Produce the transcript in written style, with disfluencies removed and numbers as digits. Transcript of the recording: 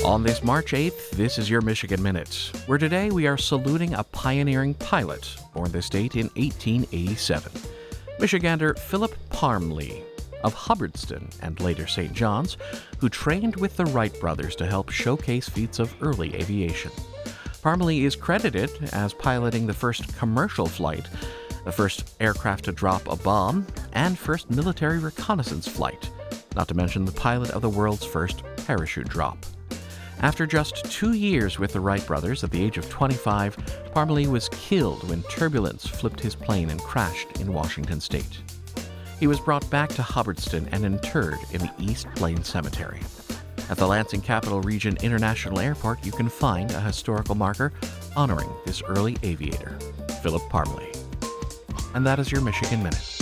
On this March 8th, this is your Michigan Minute, where today we are saluting a pioneering pilot born this date in 1887. Michigander Philip Parmelee of Hubbardston and later St. John's, who trained with the Wright brothers to help showcase feats of early aviation. Parmelee is credited as piloting the first commercial flight, the first aircraft to drop a bomb, and first military reconnaissance flight, not to mention the pilot of the world's first parachute drop. After just 2 years with the Wright brothers, at the age of 25, Parmelee was killed when turbulence flipped his plane and crashed in Washington state. He was brought back to Hubbardston and interred in the East Plains Cemetery. At the Lansing Capital Region International Airport, you can find a historical marker honoring this early aviator, Philip Parmelee. And that is your Michigan Minute.